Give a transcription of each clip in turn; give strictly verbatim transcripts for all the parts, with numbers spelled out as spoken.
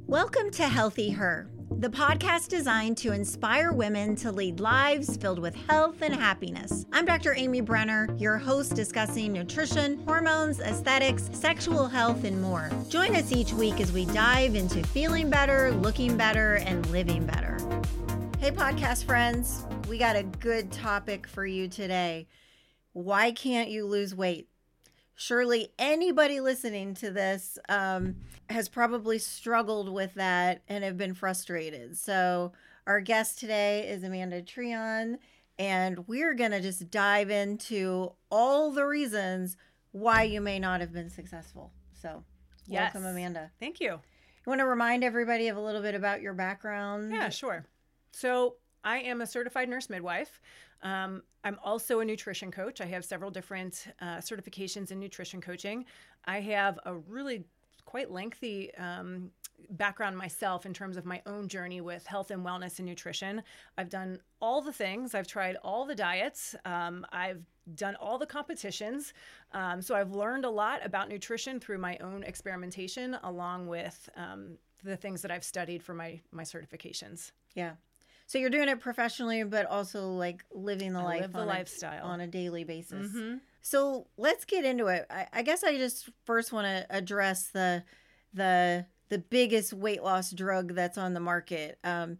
Welcome to Healthy Her, the podcast designed to inspire women to lead lives filled with health and happiness. I'm Doctor Amy Brenner, your host discussing nutrition, hormones, aesthetics, sexual health, and more. Join us each week as we dive into feeling better, looking better, and living better. Hey, podcast friends, we got a good topic for you today. Why can't you lose weight? Surely anybody listening to this um, has probably struggled with that and have been frustrated. So our guest today is Amanda Treon, and we're going to just dive into all the reasons why you may not have been successful. So yes. Welcome, Amanda. Thank you. You want to remind everybody of a little bit about your background? Yeah, sure. So I am a certified nurse midwife. Um, I'm also a nutrition coach. I have several different uh, certifications in nutrition coaching. I have a really quite lengthy um, background myself in terms of my own journey with health and wellness and nutrition. I've done all the things. I've tried all the diets. Um, I've done all the competitions. Um, so I've learned a lot about nutrition through my own experimentation, along with um, the things that I've studied for my, my certifications. Yeah. So you're doing it professionally, but also like living the I life live the on, lifestyle. A, on a daily basis. Mm-hmm. So let's get into it. I, I guess I just first want to address the the the biggest weight loss drug that's on the market, um,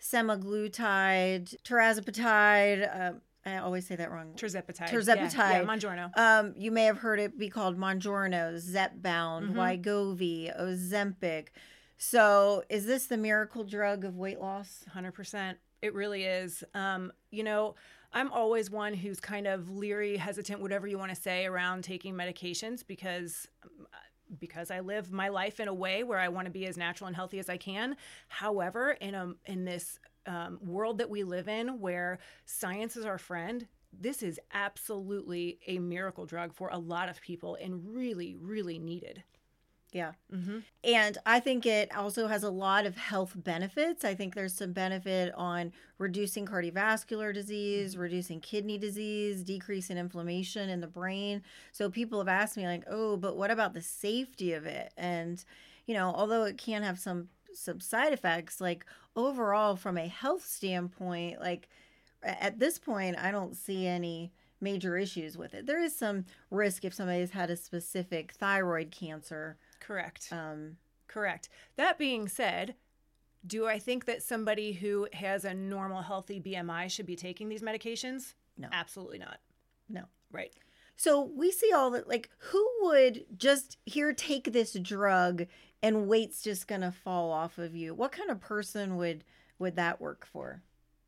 semaglutide, tirzepatide. Uh, I always say that wrong. Tirzepatide. Tirzepatide. Yeah, yeah, Mounjaro. Um, you may have heard it be called Mounjaro, Zepbound, Mm-hmm. Wegovy, Ozempic. So is this the miracle drug of weight loss? one hundred percent. It really is. Um, you know, I'm always one who's kind of leery, hesitant, whatever you want to say, around taking medications because because I live my life in a way where I want to be as natural and healthy as I can. However, in a in this um, world that we live in where science is our friend, this is absolutely a miracle drug for a lot of people and really, really needed. Yeah. Mm-hmm. And I think it also has a lot of health benefits. I think there's some benefit on reducing cardiovascular disease, mm-hmm. reducing kidney disease, decreasing inflammation in the brain. So people have asked me like, oh, but what about the safety of it? And, you know, although it can have some, some side effects, like overall from a health standpoint, like at this point, I don't see any major issues with it. There is some risk if somebody's had a specific thyroid cancer. Correct. Um, Correct. That being said, do I think that somebody who has a normal, healthy B M I should be taking these medications? No. Absolutely not. No. Right. So we see all that, like, who would just here take this drug and weight's just going to fall off of you? What kind of person would, would that work for?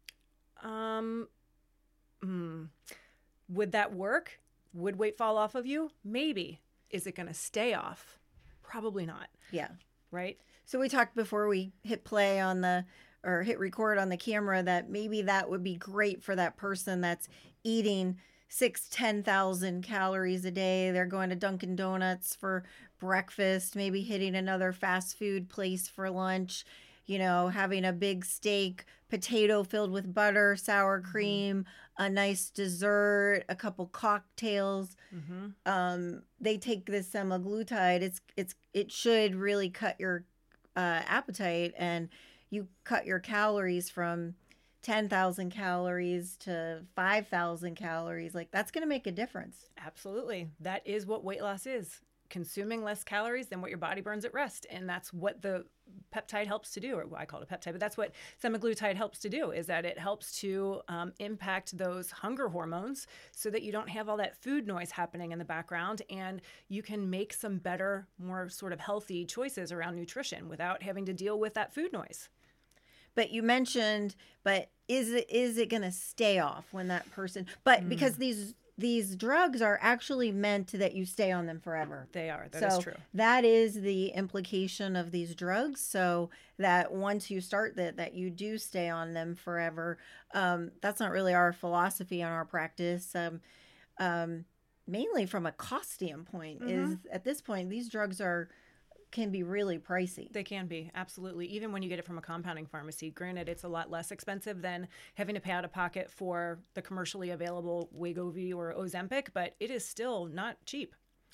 Um, hmm. Would that work? Would weight fall off of you? Maybe. Is it going to stay off? Probably not. Yeah. Right? So we talked before we hit play on the, or hit record on the camera, that maybe that would be great for that person that's eating six, ten thousand calories a day. They're going to Dunkin' Donuts for breakfast, maybe hitting another fast food place for lunch, you know, having a big steak, potato filled with butter, sour cream, mm-hmm. a nice dessert, a couple cocktails. Mm-hmm. Um, they take this semaglutide. It's it's it should really cut your uh, appetite, and you cut your calories from ten thousand calories to five thousand calories. Like, that's going to make a difference. Absolutely. That is what weight loss is. Consuming less calories than what your body burns at rest. And that's what the peptide helps to do, or well, I call it a peptide, but that's what semaglutide helps to do, is that it helps to um, impact those hunger hormones so that you don't have all that food noise happening in the background, and you can make some better, more sort of healthy choices around nutrition without having to deal with that food noise. But you mentioned, but is it is it going to stay off when that person, but mm. because these These drugs are actually meant that you stay on them forever. They are. That so is true. That is the implication of these drugs. So that once you start that, that you do stay on them forever. Um, that's not really our philosophy on our practice. Um, um, mainly from a cost standpoint, mm-hmm. is at this point, these drugs are can be really pricey. They can be, absolutely. Even when you get it from a compounding pharmacy. Granted, it's a lot less expensive than having to pay out of pocket for the commercially available Wegovy or Ozempic, but it is still not cheap.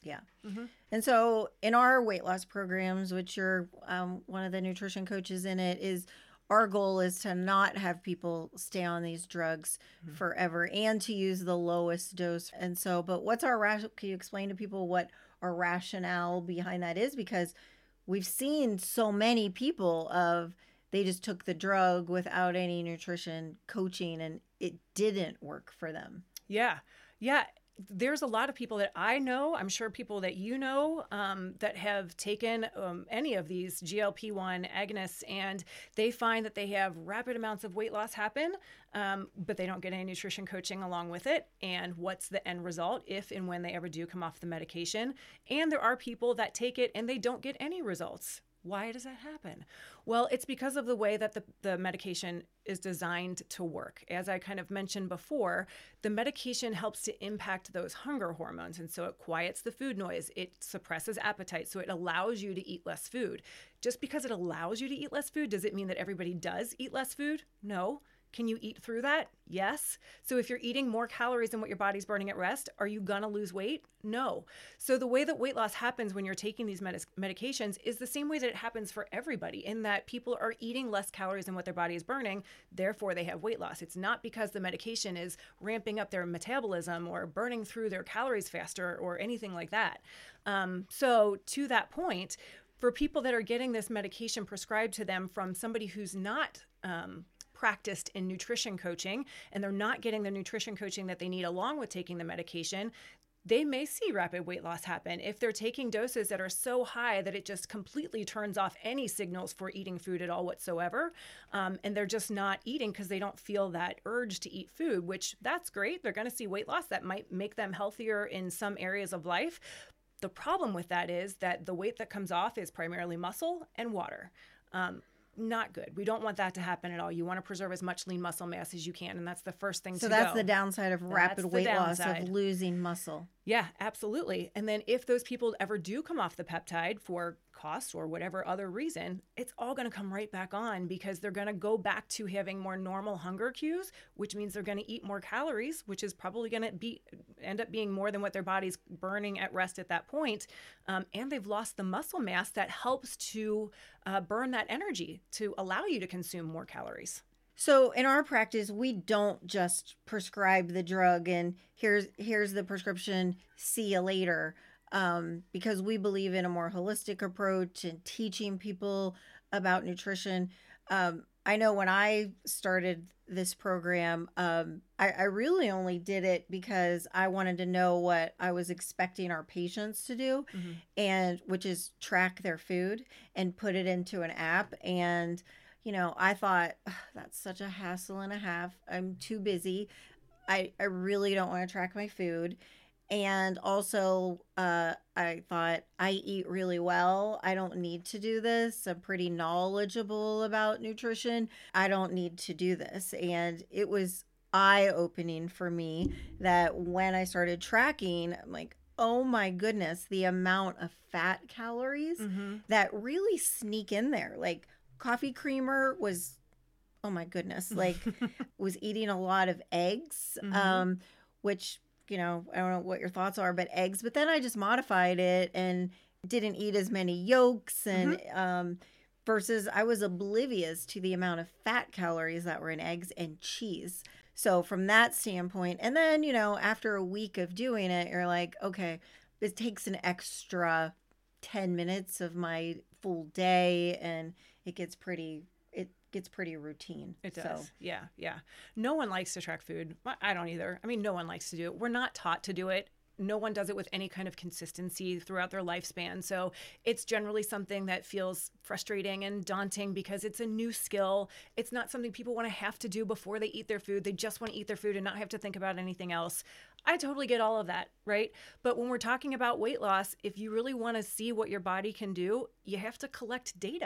Yeah. Mm-hmm. And so in our weight loss programs, which you're um, one of the nutrition coaches in it, is our goal is to not have people stay on these drugs mm-hmm. forever and to use the lowest dose. And so, but what's our rationale? Can you explain to people what our rationale behind that is? Because we've seen so many people of they just took the drug without any nutrition coaching and it didn't work for them. Yeah. Yeah. There's a lot of people that I know, I'm sure people that you know, um, that have taken um, any of these G L P one agonists, and they find that they have rapid amounts of weight loss happen, um, but they don't get any nutrition coaching along with it. And what's the end result if and when they ever do come off the medication? And there are people that take it and they don't get any results. Why does that happen? Well, it's because of the way that the, the medication is designed to work. As I kind of mentioned before, the medication helps to impact those hunger hormones. And so it quiets the food noise. It suppresses appetite. So it allows you to eat less food. Just because it allows you to eat less food, does it mean that everybody does eat less food? No. Can you eat through that? Yes. So if you're eating more calories than what your body's burning at rest, are you going to lose weight? No. So the way that weight loss happens when you're taking these med- medications is the same way that it happens for everybody, in that people are eating less calories than what their body is burning. Therefore, they have weight loss. It's not because the medication is ramping up their metabolism or burning through their calories faster or anything like that. Um, so to that point, for people that are getting this medication prescribed to them from somebody who's not um, practiced in nutrition coaching, and they're not getting the nutrition coaching that they need along with taking the medication, they may see rapid weight loss happen if they're taking doses that are so high that it just completely turns off any signals for eating food at all whatsoever. Um, and they're just not eating because they don't feel that urge to eat food, which that's great. They're going to see weight loss. That might make them healthier in some areas of life. The problem with that is that the weight that comes off is primarily muscle and water. Um, Not good. We don't want that to happen at all. You want to preserve as much lean muscle mass as you can, and that's the first thing so to go. So that's the downside of rapid weight loss, of losing muscle. Yeah, absolutely. And then if those people ever do come off the peptide for cost or whatever other reason, it's all going to come right back on, because they're going to go back to having more normal hunger cues, which means they're going to eat more calories, which is probably going to be end up being more than what their body's burning at rest at that point. Um, and they've lost the muscle mass that helps to uh, burn that energy to allow you to consume more calories. So in our practice, we don't just prescribe the drug and here's here's the prescription, see you later, um, because we believe in a more holistic approach and teaching people about nutrition. Um, I know when I started this program, um, I, I really only did it because I wanted to know what I was expecting our patients to do, mm-hmm. and which is track their food and put it into an app. And you know, I thought, that's such a hassle and a half. I'm too busy. I, I really don't want to track my food. And also, uh, I thought, I eat really well. I don't need to do this. I'm pretty knowledgeable about nutrition. I don't need to do this. And it was eye-opening for me that when I started tracking, I'm like, oh my goodness, the amount of fat calories mm-hmm. that really sneak in there. Like, coffee creamer was, oh my goodness, like was eating a lot of eggs, mm-hmm. um, which, you know, I don't know what your thoughts are, but eggs. But then I just modified it and didn't eat as many yolks and mm-hmm. um, versus I was oblivious to the amount of fat calories that were in eggs and cheese. So from that standpoint, and then, you know, after a week of doing it, you're like, okay, it takes an extra ten minutes of my full day and it gets pretty, it gets pretty routine. It does. So. Yeah. Yeah. No one likes to track food. I don't either. I mean, no one likes to do it. We're not taught to do it. No one does it with any kind of consistency throughout their lifespan. So it's generally something that feels frustrating and daunting because it's a new skill. It's not something people want to have to do before they eat their food. They just want to eat their food and not have to think about anything else. I totally get all of that, right? But when we're talking about weight loss, if you really want to see what your body can do, you have to collect data.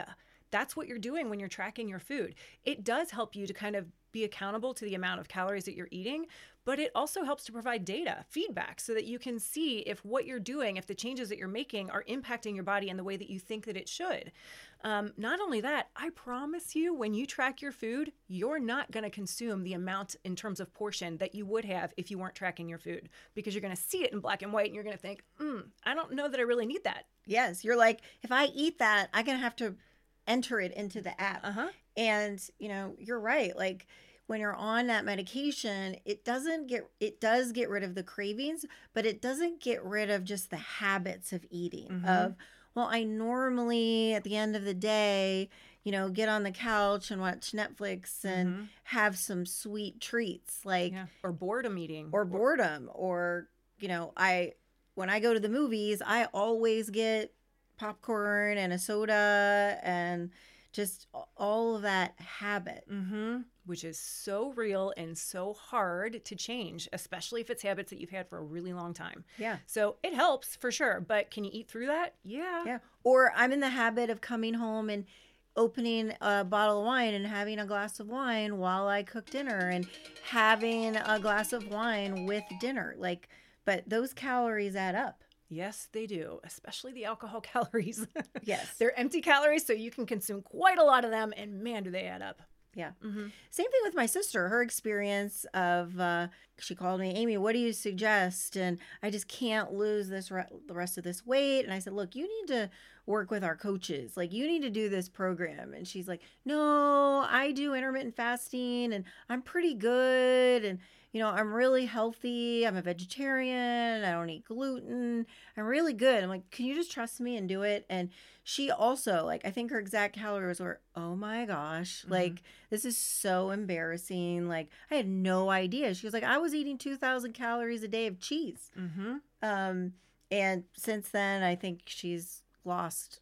that's what you're doing when you're tracking your food. It does help you to kind of be accountable to the amount of calories that you're eating, but it also helps to provide data, feedback, so that you can see if what you're doing, if the changes that you're making are impacting your body in the way that you think that it should. Um, not only that, I promise you, when you track your food, you're not going to consume the amount in terms of portion that you would have if you weren't tracking your food, because you're going to see it in black and white and you're going to think, mm, I don't know that I really need that. Yes. You're like, if I eat that, I'm going to have to enter it into the app. Uh-huh. And, you know, you're right. Like, when you're on that medication, it doesn't get, it does get rid of the cravings, but it doesn't get rid of just the habits of eating. Mm-hmm. Of, well, I normally at the end of the day, you know, get on the couch and watch Netflix and mm-hmm. have some sweet treats, like, yeah. or boredom eating, or boredom, or, you know, I, when I go to the movies, I always get popcorn and a soda and just all of that habit. Mm-hmm. Which is so real and so hard to change, especially if it's habits that you've had for a really long time. Yeah. So it helps for sure, but can you eat through that? Yeah. Yeah. Or I'm in the habit of coming home and opening a bottle of wine and having a glass of wine while I cook dinner, and having a glass of wine with dinner. Like, but those calories add up. Yes, they do, especially the alcohol calories. Yes. They're empty calories, so you can consume quite a lot of them, and man, do they add up. Yeah. Mm-hmm. Same thing with my sister. Her experience of, uh, she called me, Amy, what do you suggest? And I just can't lose this re- the rest of this weight. And I said, look, you need to work with our coaches. Like, you need to do this program. And she's like, no, I do intermittent fasting and I'm pretty good. And, you know, I'm really healthy. I'm a vegetarian. I don't eat gluten. I'm really good. I'm like, can you just trust me and do it? And she also, like, I think her exact calories were, oh my gosh, mm-hmm. like, this is so embarrassing. Like, I had no idea. She was like, I was eating two thousand calories a day of cheese. Mm-hmm. Um, and since then, I think she's lost,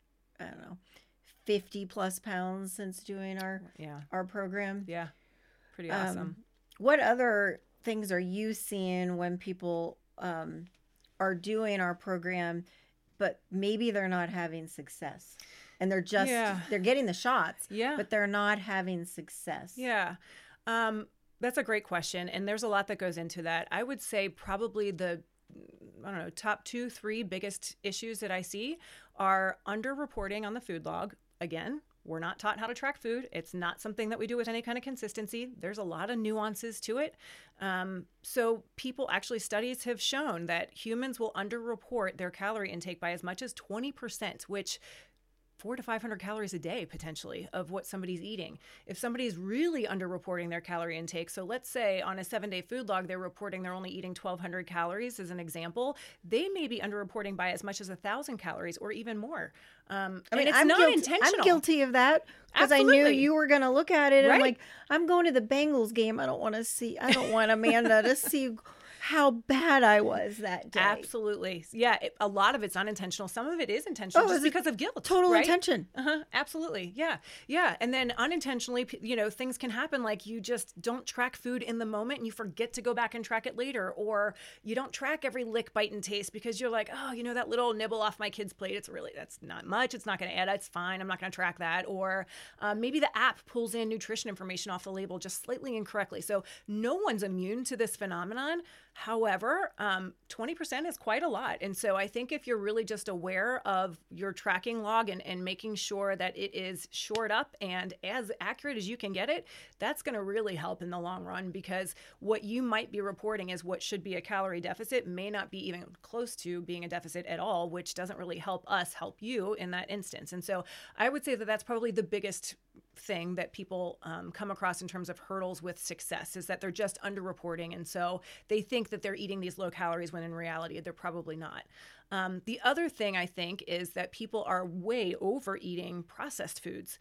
I don't know, fifty plus pounds since doing our, yeah. our program. Yeah. Pretty awesome. Um, what other things are you seeing when people um, are doing our program, but maybe they're not having success, and they're just, yeah. they're getting the shots, yeah. but they're not having success? Yeah. Um, that's a great question. And there's a lot that goes into that. I would say probably the, I don't know, top two, three biggest issues that I see are underreporting on the food log. Again, we're not taught how to track food. It's not something that we do with any kind of consistency. There's a lot of nuances to it. Um, so people, actually, studies have shown that humans will underreport their calorie intake by as much as twenty percent, which four to five hundred calories a day, potentially, of what somebody's eating. If somebody's really underreporting their calorie intake, so let's say on a seven-day food log, they're reporting they're only eating twelve hundred calories as an example, they may be underreporting by as much as one thousand calories or even more. Um, I mean, and it's I'm not guilty, intentional. I'm guilty of that because I knew you were going to look at it. And right? I'm like, I'm going to the Bengals game. I don't want to see, I don't want Amanda to see how bad I was that day. Absolutely. Yeah. It, a lot of it's unintentional. Some of it is intentional, oh, just because of guilt. Total right? intention. Uh-huh. Absolutely. Yeah. Yeah. And then unintentionally, you know, things can happen, like you just don't track food in the moment and you forget to go back and track it later. Or you don't track every lick, bite, and taste because you're like, oh, you know, that little nibble off my kid's plate, it's really, that's not much. It's not going to add. It's fine. I'm not going to track that. Or uh, maybe the app pulls in nutrition information off the label just slightly incorrectly. So no one's immune to this phenomenon. However, um, twenty percent is quite a lot. And so I think if you're really just aware of your tracking log and, and making sure that it is shored up and as accurate as you can get it, that's going to really help in the long run, because what you might be reporting is what should be a calorie deficit may not be even close to being a deficit at all, which doesn't really help us help you in that instance. And so I would say that that's probably the biggest thing that people um, come across in terms of hurdles with success, is that they're just underreporting. And so they think that they're eating these low calories when in reality, they're probably not. Um, the other thing I think is that people are way overeating processed foods.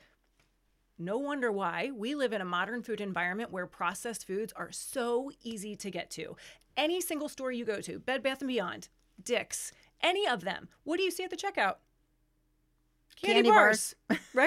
No wonder why. We live in a modern food environment where processed foods are so easy to get to. Any single store you go to, Bed Bath and Beyond, Dick's, any of them, what do you see at the checkout? Candy, Candy bars, bars. right?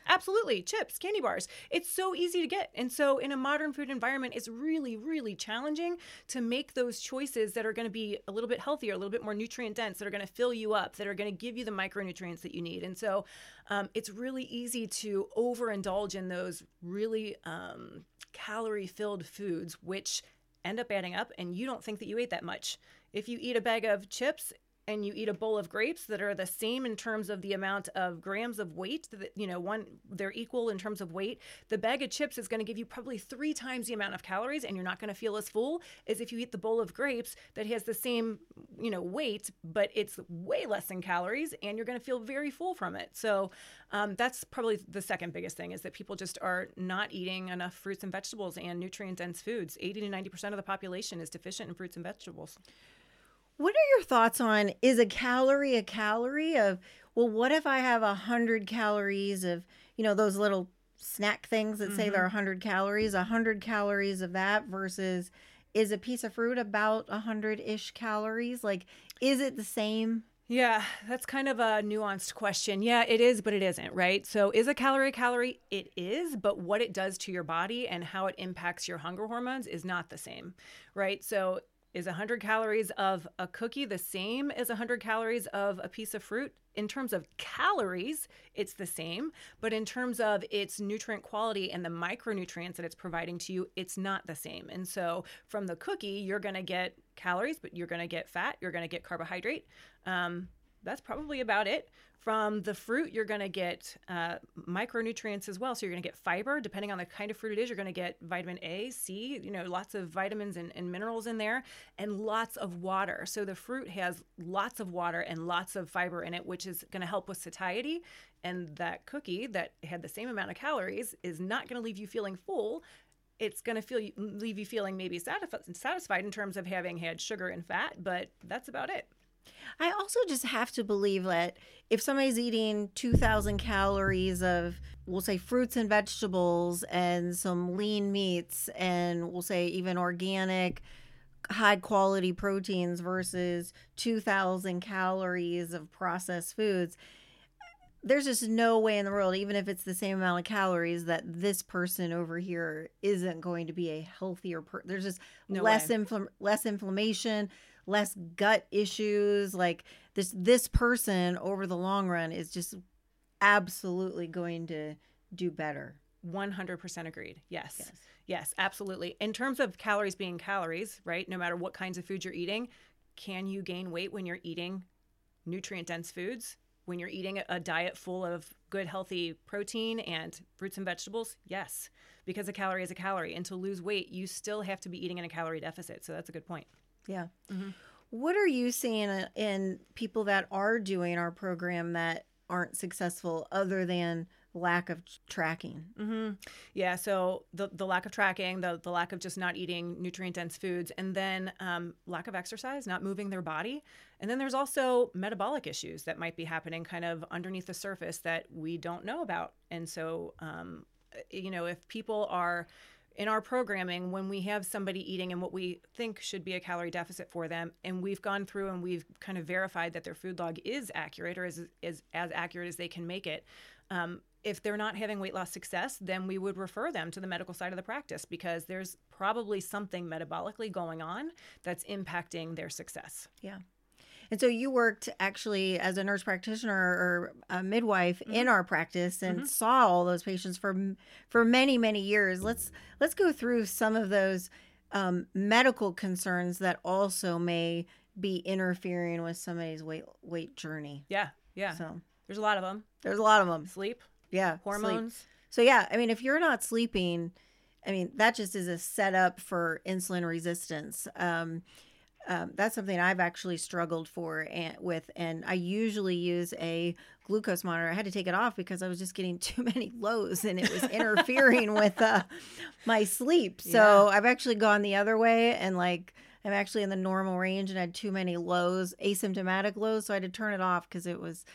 Absolutely. Chips, candy bars. It's so easy to get. And so in a modern food environment, it's really, really challenging to make those choices that are going to be a little bit healthier, a little bit more nutrient dense, that are going to fill you up, that are going to give you the micronutrients that you need. And so um, it's really easy to overindulge in those really um, calorie-filled foods, which end up adding up, and you don't think that you ate that much. If you eat a bag of chips and you eat a bowl of grapes that are the same in terms of the amount of grams of weight, that, you know, one, they're equal in terms of weight, the bag of chips is going to give you probably three times the amount of calories, and you're not going to feel as full as if you eat the bowl of grapes that has the same, you know, weight, but it's way less in calories, and you're going to feel very full from it. So um, that's probably the second biggest thing, is that people just are not eating enough fruits and vegetables and nutrient-dense foods. eighty to ninety percent of the population is deficient in fruits and vegetables. What are your thoughts on, is a calorie a calorie of, well, what if I have one hundred calories of, you know, those little snack things that mm-hmm. say they're one hundred calories, one hundred calories of that versus is a piece of fruit about one hundred-ish calories? Like, is it the same? Yeah, that's kind of a nuanced question. Yeah, it is, but it isn't, right? So is a calorie a calorie? It is, but what it does to your body and how it impacts your hunger hormones is not the same, right? So is one hundred calories of a cookie the same as one hundred calories of a piece of fruit? In terms of calories, it's the same, but in terms of its nutrient quality and the micronutrients that it's providing to you, it's not the same. And so from the cookie, you're going to get calories, but you're going to get fat, you're going to get carbohydrate. Um, that's probably about it. From the fruit, you're going to get uh, micronutrients as well. So you're going to get fiber. Depending on the kind of fruit it is, you're going to get vitamin A, C, you know, lots of vitamins and, and minerals in there, and lots of water. So the fruit has lots of water and lots of fiber in it, which is going to help with satiety. And that cookie that had the same amount of calories is not going to leave you feeling full. It's going to feel leave you feeling maybe satisfied in terms of having had sugar and fat, but that's about it. I also just have to believe that if somebody's eating two thousand calories of, we'll say, fruits and vegetables and some lean meats, and we'll say even organic, high quality proteins versus two thousand calories of processed foods, there's just no way in the world, even if it's the same amount of calories, that this person over here isn't going to be a healthier person. There's just no less infl- less inflammation, less gut issues. Like this this person over the long run is just absolutely going to do better. one hundred percent agreed. Yes. yes. Yes, absolutely. In terms of calories being calories, right? No matter what kinds of food you're eating, can you gain weight when you're eating nutrient-dense foods? When you're eating a diet full of good, healthy protein and fruits and vegetables? Yes, because a calorie is a calorie. And to lose weight, you still have to be eating in a calorie deficit. So that's a good point. Yeah. Mm-hmm. What are you seeing in people that are doing our program that aren't successful other than lack of tracking? Mm-hmm. Yeah. So the, the lack of tracking, the, the lack of just not eating nutrient dense foods, and then um, lack of exercise, not moving their body. And then there's also metabolic issues that might be happening kind of underneath the surface that we don't know about. And so, um, you know, if people are in our programming, when we have somebody eating in what we think should be a calorie deficit for them, and we've gone through and we've kind of verified that their food log is accurate or is, is as accurate as they can make it, um, if they're not having weight loss success, then we would refer them to the medical side of the practice, because there's probably something metabolically going on that's impacting their success. Yeah. And so you worked actually as a nurse practitioner or a midwife mm-hmm. in our practice and mm-hmm. saw all those patients for for many, many years. Let's let's go through some of those um, medical concerns that also may be interfering with somebody's weight weight journey. Yeah, yeah. So there's a lot of them. There's a lot of them. Sleep. Yeah. Hormones. Sleep. So yeah, I mean, if you're not sleeping, I mean, that just is a setup for insulin resistance. Um, Um, that's something I've actually struggled for and, with, and I usually use a glucose monitor. I had to take it off because I was just getting too many lows, and it was interfering with uh, my sleep. So yeah. I've actually gone the other way, and like I'm actually in the normal range, and I had too many lows, asymptomatic lows, so I had to turn it off because it was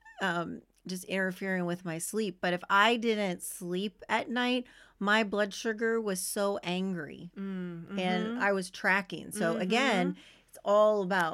um, just interfering with my sleep. But if I didn't sleep at night, my blood sugar was so angry mm-hmm. and I was tracking. So mm-hmm. again, it's all about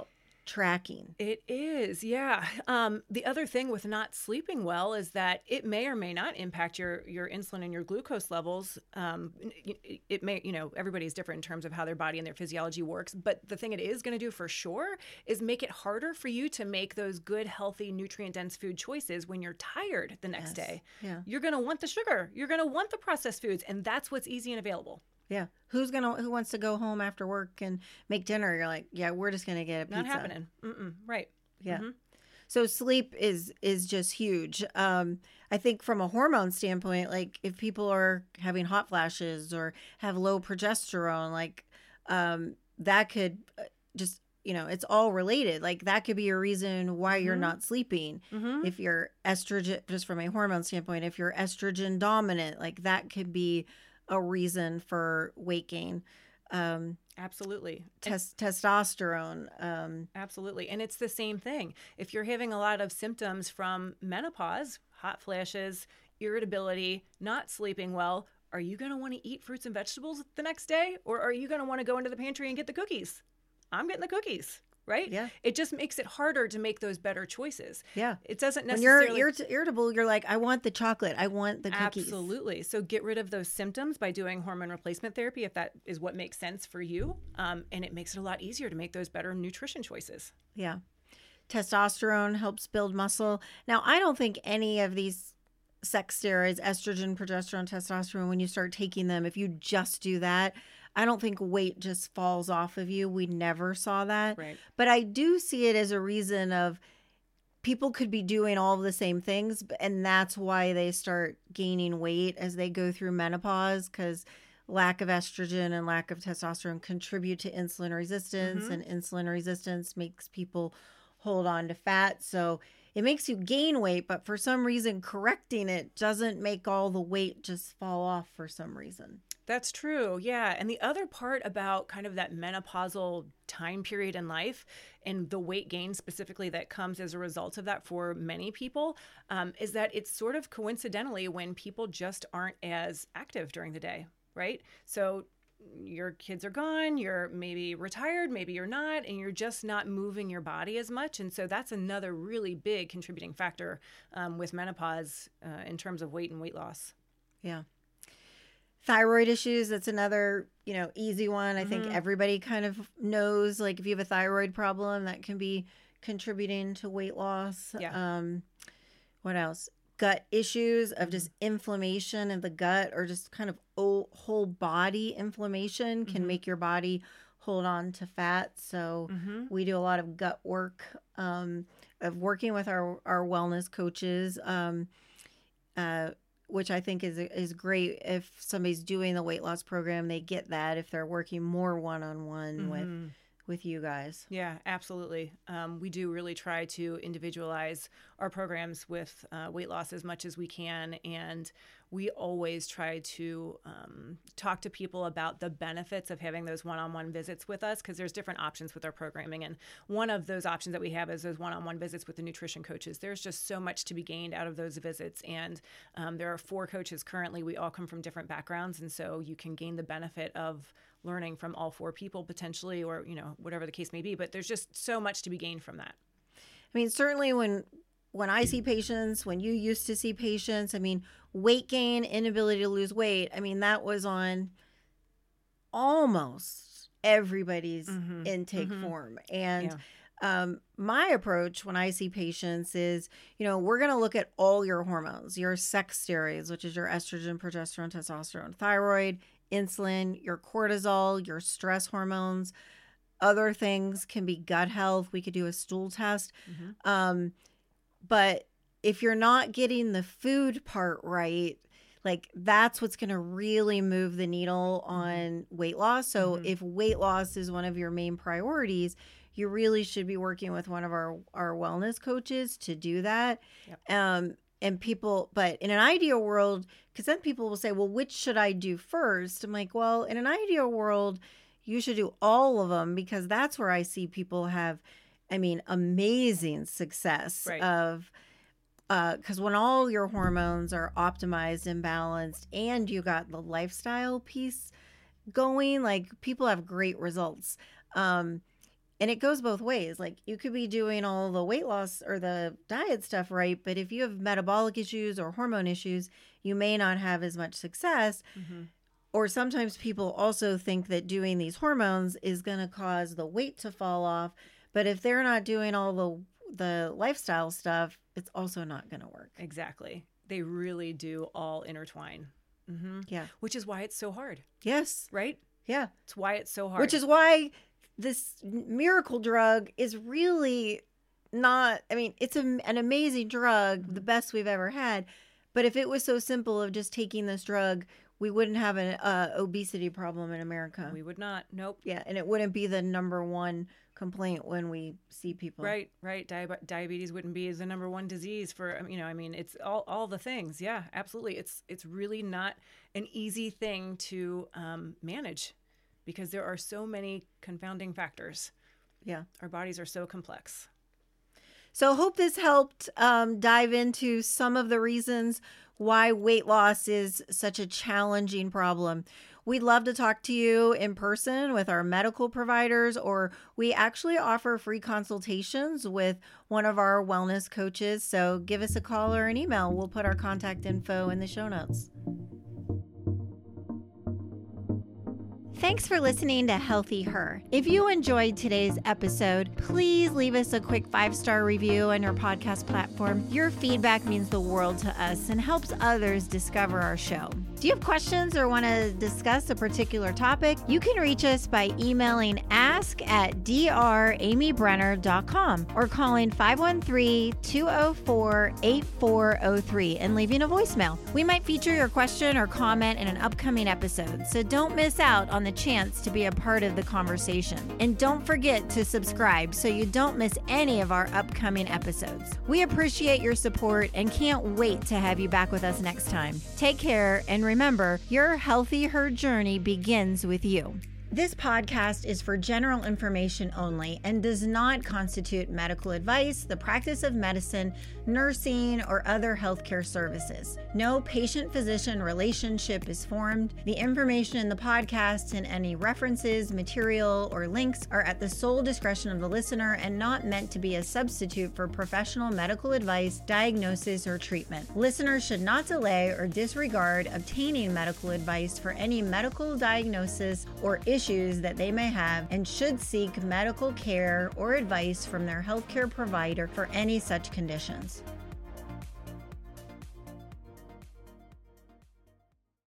tracking. It is, yeah. Um, the other thing with not sleeping well is that it may or may not impact your your insulin and your glucose levels. Um, it, it may, you know, everybody's different in terms of how their body and their physiology works. But the thing it is going to do for sure is make it harder for you to make those good, healthy, nutrient-dense food choices when you're tired the next Yes. day. Yeah. You're going to want the sugar. You're going to want the processed foods, and that's what's easy and available. Yeah. Who's gonna who wants to go home after work and make dinner? You're like, yeah, we're just gonna get a pizza. Not happening. Mm-mm. Right. Yeah. Mm-hmm. So sleep is is just huge. Um, I think from a hormone standpoint, like if people are having hot flashes or have low progesterone, like um, that could uh, just, you know, it's all related. Like that could be a reason why you're Mhm. not sleeping. Mm-hmm. If you're estrogen, just from a hormone standpoint, if you're estrogen dominant, like that could be a reason for weight gain. Um, Absolutely. tes- testosterone. Um, Absolutely. And it's the same thing. If you're having a lot of symptoms from menopause, hot flashes, irritability, not sleeping well, are you going to want to eat fruits and vegetables the next day? Or are you going to want to go into the pantry and get the cookies? I'm getting the cookies, right? Yeah. It just makes it harder to make those better choices. yeah. It doesn't When you're necessarily... irrit- irritable, you're like, I want the chocolate. I want the cookies. Absolutely. So get rid of those symptoms by doing hormone replacement therapy if that is what makes sense for you. Um, and it makes it a lot easier to make those better nutrition choices. Yeah. Testosterone helps build muscle. Now, I don't think any of these sex steroids, estrogen, progesterone, testosterone, when you start taking them, if you just do that, I don't think weight just falls off of you. We never saw that. Right. But I do see it as a reason of people could be doing all of the same things, b- and that's why they start gaining weight as they go through menopause, because lack of estrogen and lack of testosterone contribute to insulin resistance, Mhm. and insulin resistance makes people hold on to fat. So it makes you gain weight, but for some reason, correcting it doesn't make all the weight just fall off for some reason. That's true. Yeah. And the other part about kind of that menopausal time period in life and the weight gain specifically that comes as a result of that for many people um, is that it's sort of coincidentally when people just aren't as active during the day, right? So your kids are gone, you're maybe retired, maybe you're not, and you're just not moving your body as much. And so that's another really big contributing factor um, with menopause uh, in terms of weight and weight loss. Yeah. Thyroid issues, that's another, you know, easy one. I think Mhm. everybody kind of knows, like if you have a thyroid problem, that can be contributing to weight loss. Yeah. Um, what else? Gut issues of just inflammation in the gut, or just kind of o- whole body inflammation can Mhm. make your body hold on to fat. So Mm-hmm. we do a lot of gut work, um, of working with our, our wellness coaches, um, uh, which I think is is great. If somebody's doing the weight loss program, they get that if they're working more one-on-one with Mhm. with you guys. Yeah, absolutely. Um, we do really try to individualize our programs with uh, weight loss as much as we can. And we always try to um, talk to people about the benefits of having those one-on-one visits with us, because there's different options with our programming. And one of those options that we have is those one-on-one visits with the nutrition coaches. There's just so much to be gained out of those visits. And um, there are four coaches currently. We all come from different backgrounds. And so you can gain the benefit of learning from all four people potentially, or, you know, whatever the case may be. But there's just so much to be gained from that. I mean, certainly when when I see patients, when you used to see patients, I mean, weight gain, inability to lose weight, I mean, that was on almost everybody's Mhm. intake Mhm. form. And Yeah. um, my approach when I see patients is, you know, we're going to look at all your hormones, your sex steroids, which is your estrogen, progesterone, testosterone, thyroid, insulin, your cortisol, your stress hormones. Other things can be gut health. We could do a stool test. Mhm. Um, but if you're not getting the food part right, like that's what's going to really move the needle on weight loss. So Mhm. if weight loss is one of your main priorities, you really should be working with one of our, our wellness coaches to do that. Yep. Um, and people, but in an ideal world, because then people will say, well, which should I do first? I'm like, well, in an ideal world, you should do all of them, because that's where I see people have, I mean, amazing success Right. of, because when all your hormones are optimized and balanced and you got the lifestyle piece going, like people have great results. Um, And it goes both ways. Like you could be doing all the weight loss or the diet stuff right, but if you have metabolic issues or hormone issues, you may not have as much success. Mm-hmm. Or sometimes people also think that doing these hormones is going to cause the weight to fall off. But if they're not doing all the the lifestyle stuff, it's also not going to work. Exactly. They really do all intertwine. Mm-hmm. Yeah. Which is why it's so hard. Yes. Right? Yeah. It's why it's so hard. Which is why this miracle drug is really not, I mean, it's a, an amazing drug, the best we've ever had. But if it was so simple of just taking this drug, we wouldn't have an uh, obesity problem in America. We would not. Nope. Yeah. And it wouldn't be the number one complaint when we see people. Right. Right. Di- diabetes wouldn't be the number one disease for, you know, I mean, it's all, all the things. Yeah, absolutely. It's, it's really not an easy thing to um, manage because there are so many confounding factors. Yeah. Our bodies are so complex. So hope this helped um, dive into some of the reasons why weight loss is such a challenging problem. We'd love to talk to you in person with our medical providers, or we actually offer free consultations with one of our wellness coaches. So give us a call or an email. We'll put our contact info in the show notes. Thanks for listening to Healthy Her. If you enjoyed today's episode, please leave us a quick five-star review on your podcast platform. Your feedback means the world to us and helps others discover our show. Do you have questions or want to discuss a particular topic? You can reach us by emailing ask at d r amy brenner dot com or calling five one three, two oh four, eight four oh three and leaving a voicemail. We might feature your question or comment in an upcoming episode, so don't miss out on the chance to be a part of the conversation. And don't forget to subscribe so you don't miss any of our upcoming episodes. We appreciate your support and can't wait to have you back with us next time. Take care, and remember, your Healthy Her journey begins with you. This podcast is for general information only and does not constitute medical advice, the practice of medicine, nursing, or other healthcare services. No patient-physician relationship is formed. The information in the podcast and any references, material, or links are at the sole discretion of the listener and not meant to be a substitute for professional medical advice, diagnosis, or treatment. Listeners should not delay or disregard obtaining medical advice for any medical diagnosis or issue issues that they may have and should seek medical care or advice from their healthcare provider for any such conditions.